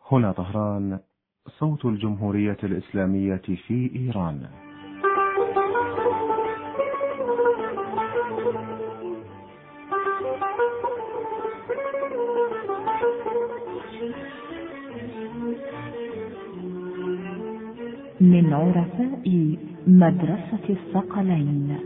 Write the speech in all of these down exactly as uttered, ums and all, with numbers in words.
هنا طهران، صوت الجمهورية الإسلامية في إيران. من عرفاء مدرسة الثقلين.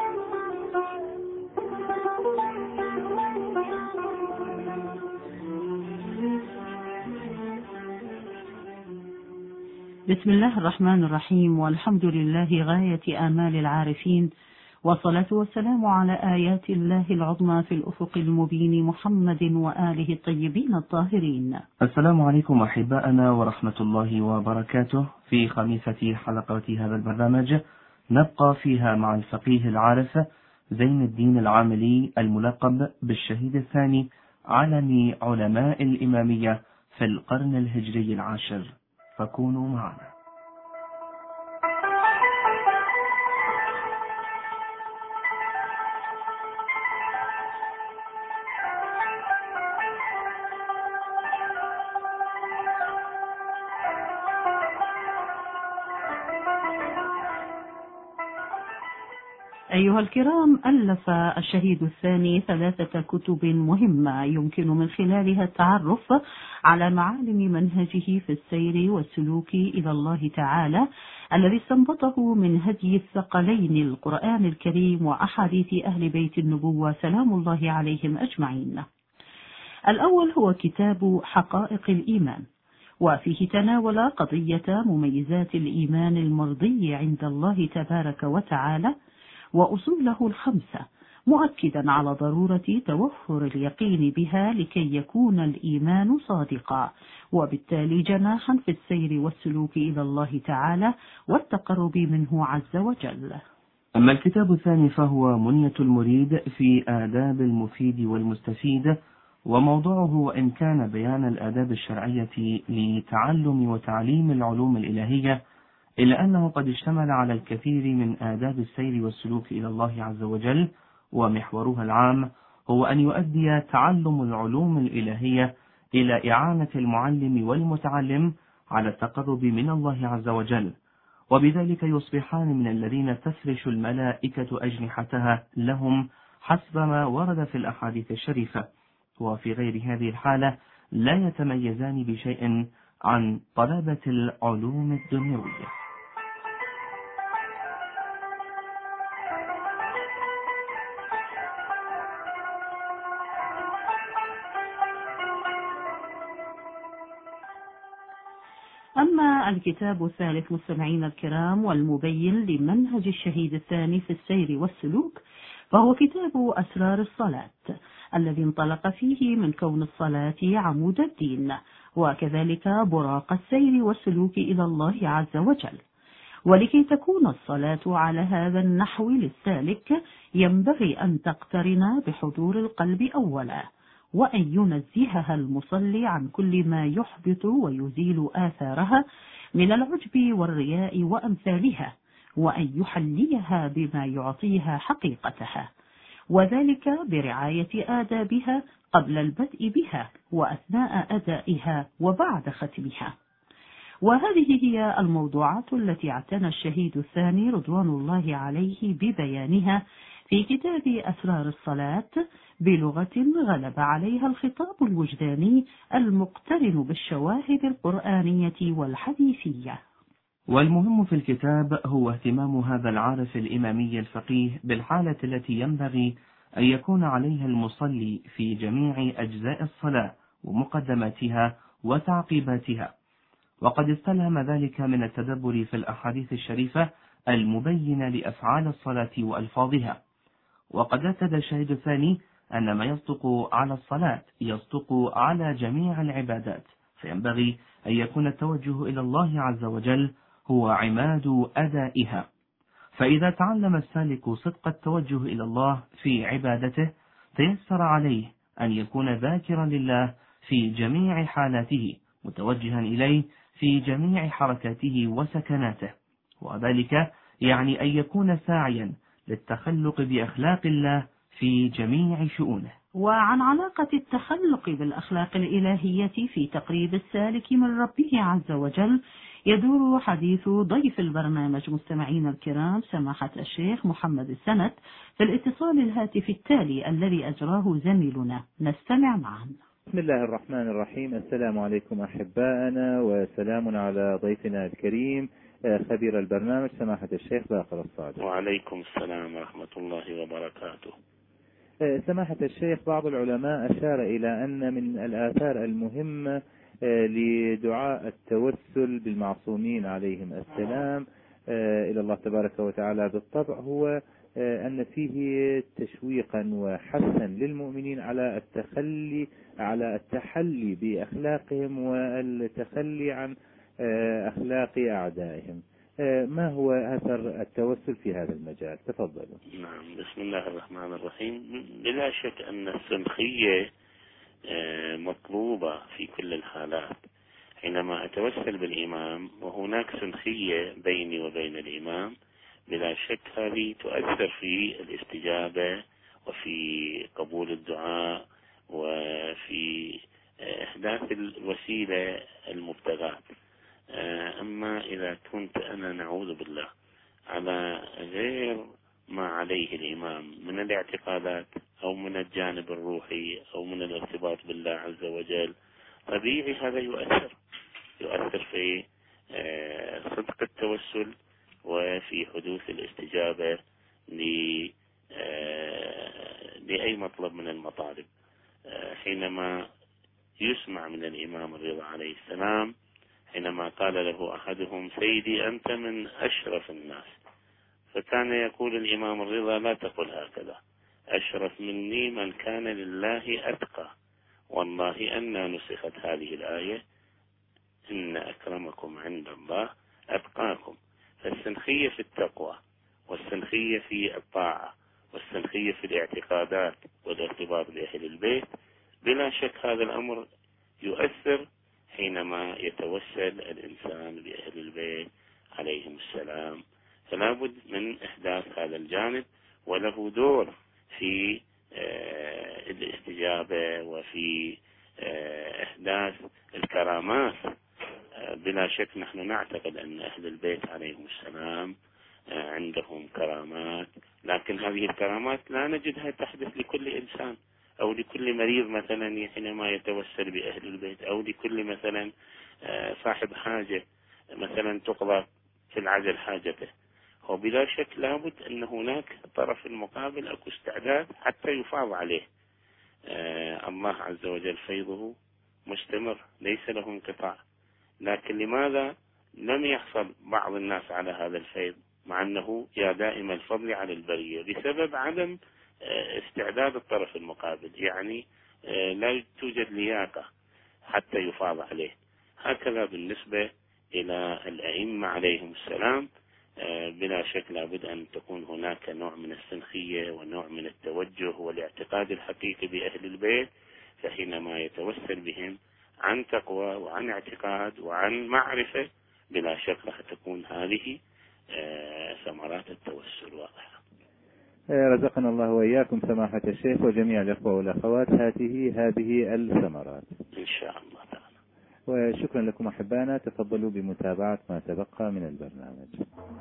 بسم الله الرحمن الرحيم، والحمد لله غاية آمال العارفين، والصلاة والسلام على آيات الله العظمى في الأفق المبين محمد وآله الطيبين الطاهرين. السلام عليكم أحباءنا ورحمة الله وبركاته. في خميسة حلقات هذا البرنامج نبقى فيها مع الفقيه العارف زين الدين العاملي الملقب بالشهيد الثاني علم علماء الإمامية في القرن الهجري العاشر، فكونوا معنا. أيها الكرام، ألف الشهيد الثاني ثلاثة كتب مهمة يمكن من خلالها التعرف على معالم منهجه في السير والسلوك إلى الله تعالى، الذي استنبطه من هدي الثقلين القرآن الكريم وأحاديث أهل بيت النبوة سلام الله عليهم أجمعين. الأول هو كتاب حقائق الإيمان، وفيه تناول قضية مميزات الإيمان المرضي عند الله تبارك وتعالى وأصوله الخمسة، مؤكدا على ضرورة توفر اليقين بها لكي يكون الإيمان صادقا، وبالتالي جناحا في السير والسلوك إلى الله تعالى والتقرب منه عز وجل. أما الكتاب الثاني فهو منية المريد في آداب المفيد والمستفيد، وموضوعه وإن كان بيان الآداب الشرعية لتعلم وتعليم العلوم الإلهية، إلا أنه قد اشتمل على الكثير من آداب السير والسلوك إلى الله عز وجل، ومحورها العام هو أن يؤدي تعلم العلوم الإلهية إلى إعانة المعلم والمتعلم على التقرب من الله عز وجل، وبذلك يصبحان من الذين تفرش الملائكة أجنحتها لهم حسب ما ورد في الأحاديث الشريفة، وفي غير هذه الحالة لا يتميزان بشيء عن طلبة العلوم الدنيوية. أما الكتاب الثالث مستمعين الكرام والمبين لمنهج الشهيد الثاني في السير والسلوك، فهو كتاب أسرار الصلاة، الذي انطلق فيه من كون الصلاة عمود الدين، وكذلك براق السير والسلوك إلى الله عز وجل. ولكي تكون الصلاة على هذا النحو للسالك ينبغي أن تقترن بحضور القلب أولا، وأن ينزهها المصلي عن كل ما يحبط ويزيل آثارها من العجب والرياء وأمثالها، وأن يحليها بما يعطيها حقيقتها، وذلك برعاية آدابها قبل البدء بها وأثناء أدائها وبعد ختمها. وهذه هي الموضوعات التي اعتنى الشهيد الثاني رضوان الله عليه ببيانها في كتاب أسرار الصلاة بلغة غلب عليها الخطاب الوجداني المقترن بالشواهد القرآنية والحديثية. والمهم في الكتاب هو اهتمام هذا العارف الإمامي الفقيه بالحالة التي ينبغي أن يكون عليها المصلي في جميع أجزاء الصلاة ومقدماتها وتعقيباتها، وقد استلهم ذلك من التدبر في الأحاديث الشريفة المبينة لأفعال الصلاة وألفاظها. وقد اعتد الشهيد الثاني أن ما يصدق على الصلاة يصدق على جميع العبادات، فينبغي أن يكون التوجه إلى الله عز وجل هو عماد أدائها. فإذا تعلم السالك صدق التوجه إلى الله في عبادته تيسر عليه أن يكون ذاكرا لله في جميع حالاته، متوجها إليه في جميع حركاته وسكناته، وذلك يعني أن يكون ساعيا للتخلق بأخلاق الله في جميع شؤونه. وعن علاقة التخلق بالأخلاق الإلهية في تقريب السالك من ربه عز وجل يدور حديث ضيف البرنامج مستمعين الكرام سماحة الشيخ محمد السند في الاتصال الهاتفي التالي الذي أجراه زميلنا. نستمع معا. بسم الله الرحمن الرحيم. السلام عليكم أحبائنا، وسلام على ضيفنا الكريم خبير البرنامج سماحة الشيخ باقر الصادق. وعليكم السلام ورحمة الله وبركاته. سماحة الشيخ، بعض العلماء أشار إلى أن من الآثار المهمة لدعاء التوسل بالمعصومين عليهم السلام إلى الله تبارك وتعالى بالطبع هو أن فيه تشويقا وحثا للمؤمنين على التخلي على التحلي بأخلاقهم والتخلي عن أخلاق أعدائهم. ما هو أثر التوسل في هذا المجال؟ تفضلوا. نعم، بسم الله الرحمن الرحيم. بلا شك أن السمخية مطلوبة في كل الحالات. حينما أتوسل بالإمام وهناك سمخية بيني وبين الإمام، بلا شك هذه تؤثر في الاستجابة وفي قبول الدعاء وفي إحداث الوسيلة المبتغاة. أما إذا كنت أنا نعوذ بالله على غير ما عليه الإمام من الاعتقادات أو من الجانب الروحي أو من الارتباط بالله عز وجل، طبيعي هذا يؤثر يؤثر في صدق التوسل وفي حدوث الاستجابة لأي مطلب من المطالب. حينما يسمع من الإمام الرضا عليه السلام حينما قال له أحدهم: سيدي أنت من أشرف الناس، فكان يقول الإمام الرضا: لا تقل هكذا، أشرف مني من كان لله أتقى. والله أن نسخت هذه الآية: إن أكرمكم عند الله أتقاكم. فالسنخية في التقوى، والسنخية في الطاعة، والسنخية في الاعتقادات والارتباط بأهل البيت، بلا شك هذا الأمر يؤثر حينما يتوسل الإنسان بأهل البيت عليهم السلام. فلا بد من إحداث هذا الجانب، وله دور في الاستجابة وفي إحداث الكرامات. بلا شك نحن نعتقد أن أهل البيت عليهم السلام عندهم كرامات، لكن هذه الكرامات لا نجدها تحدث لكل إنسان أو لكل مريض مثلا حينما يتوسل بأهل البيت، أو لكل مثلا صاحب حاجة مثلا تقضى في العجل حاجته. وبلا شك لابد أن هناك طرف المقابل أكو استعداد حتى يفاض عليه. الله عز وجل فيضه مستمر ليس له انقطاع، لكن لماذا لم يحصل بعض الناس على هذا الفيض مع أنه يا دائم الفضل على البرية؟ بسبب عدم استعداد الطرف المقابل، يعني لا توجد لياقة حتى يفاض عليه. هكذا بالنسبة إلى الأئمة عليهم السلام، بلا شك لابد أن تكون هناك نوع من السنخية ونوع من التوجه والاعتقاد الحقيقي بأهل البيت. فحينما يتوسل بهم عن تقوى وعن اعتقاد وعن معرفة، بلا شك راح تكون هذه ثمرات التوسل واضحة. رزقنا الله وإياكم سماحة الشيخ وجميع الأخوة والأخوات هذه هذه الثمرات إن شاء الله تعالى. وشكرا لكم أحبانا. تفضلوا بمتابعة ما تبقى من البرنامج.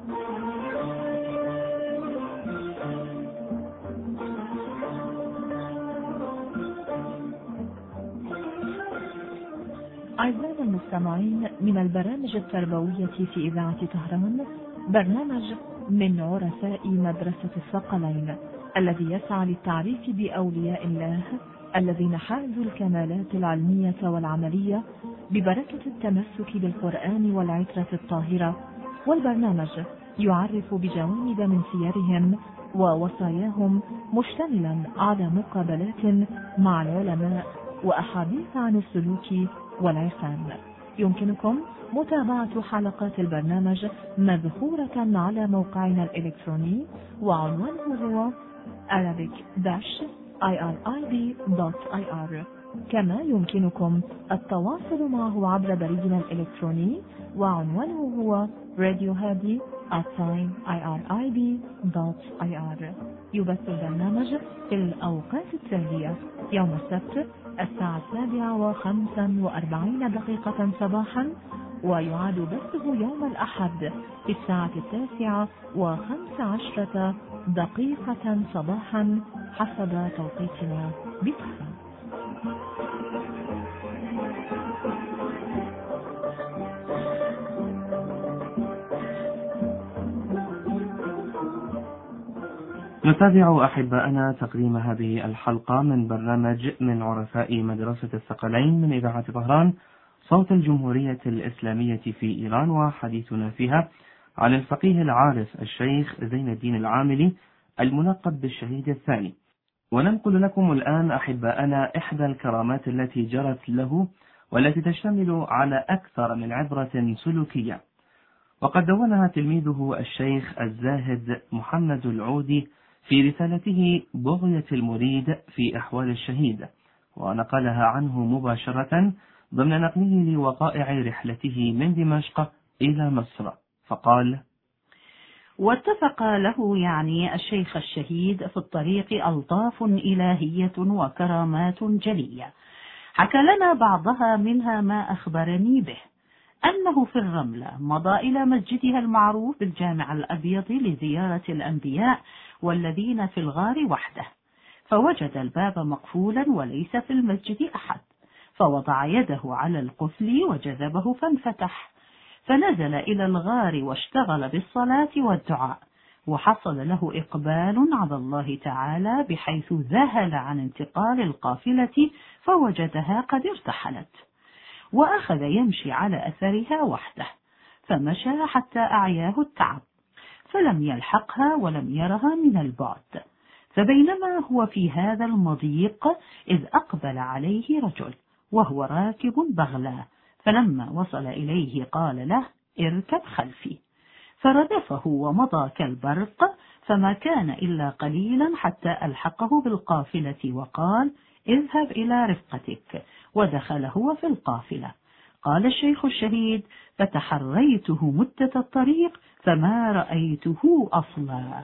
أعزائنا المستمعين، من البرامج التربوية في إذاعة طهران برنامج من عرفاء مدرسة الثقلين، الذي يسعى للتعريف بأولياء الله الذين حازوا الكمالات العلمية والعملية ببركة التمسك بالقرآن والعترة الطاهرة. والبرنامج يعرف بجوانب من سيرهم ووصاياهم، مشتملا على مقابلات مع العلماء وأحاديث عن السلوك والعرفان. يمكنكم متابعة حلقات البرنامج مذخورة على موقعنا الإلكتروني، وعنوانه هو arabic dash irib دوت اي ار. كما يمكنكم التواصل معه عبر بريدنا الإلكتروني، وعنوانه هو radiohadi at irib دوت اي ار. يبث البرنامج في الأوقات التالية: يوم السبت الساعة السابعة وخمسا وأربعين دقيقة صباحا، ويعاد بثه يوم الأحد في الساعة التاسعة وخمس عشرة دقيقة صباحا حسب توقيتنا بطهران. نتابع أحباءنا تقديم هذه الحلقة من برنامج من عرفاء مدرسة الثقلين من إذاعة طهران صوت الجمهورية الإسلامية في إيران، وحديثنا فيها عن الفقيه العارف الشيخ زين الدين العاملي الملقب بالشهيد الثاني. وننقل لكم الآن أحباءنا إحدى الكرامات التي جرت له والتي تشتمل على أكثر من عبرة سلوكية، وقد دونها تلميذه الشيخ الزاهد محمد العودي في رسالته بغية المريد في أحوال الشهيد، ونقلها عنه مباشرة ضمن نقله لوقائع رحلته من دمشق إلى مصر، فقال: واتفق له يعني الشيخ الشهيد في الطريق ألطاف إلهية وكرامات جلية، حكى لنا بعضها منها ما أخبرني به، أنه في الرملة مضى إلى مسجدها المعروف بالجامع الأبيض لزيارة الأنبياء والذين في الغار وحده، فوجد الباب مقفولا وليس في المسجد أحد، فوضع يده على القفل وجذبه فانفتح، فنزل إلى الغار واشتغل بالصلاة والدعاء، وحصل له إقبال على الله تعالى بحيث ذهل عن انتقال القافلة فوجدها قد ارتحلت، وأخذ يمشي على أثرها وحده، فمشى حتى أعياه التعب، فلم يلحقها ولم يرها من البعد، فبينما هو في هذا المضيق إذ أقبل عليه رجل وهو راكب بغلة، فلما وصل إليه قال له: اركب خلفي، فردفه ومضى كالبرق، فما كان إلا قليلا حتى ألحقه بالقافلة، وقال: اذهب إلى رفقتك، ودخل هو في القافلة. قال الشيخ الشهيد: فتحريته مدة الطريق فما رأيته أصلا.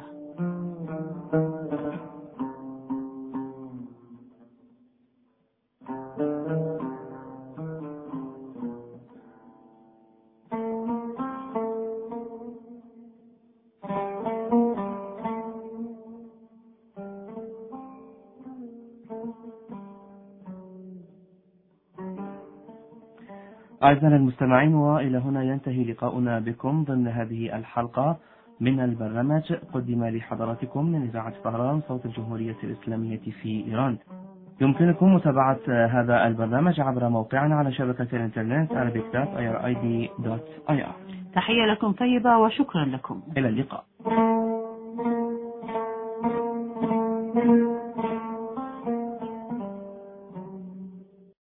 أعزائنا المستمعين، وإلى هنا ينتهي لقاؤنا بكم ضمن هذه الحلقة من البرنامج قدم لحضراتكم من إذاعة طهران صوت الجمهورية الإسلامية في إيران. يمكنكم متابعة هذا البرنامج عبر موقعنا على شبكة الإنترنت arabic dot i r i b dot i r. تحية لكم طيبة وشكرا لكم. إلى اللقاء.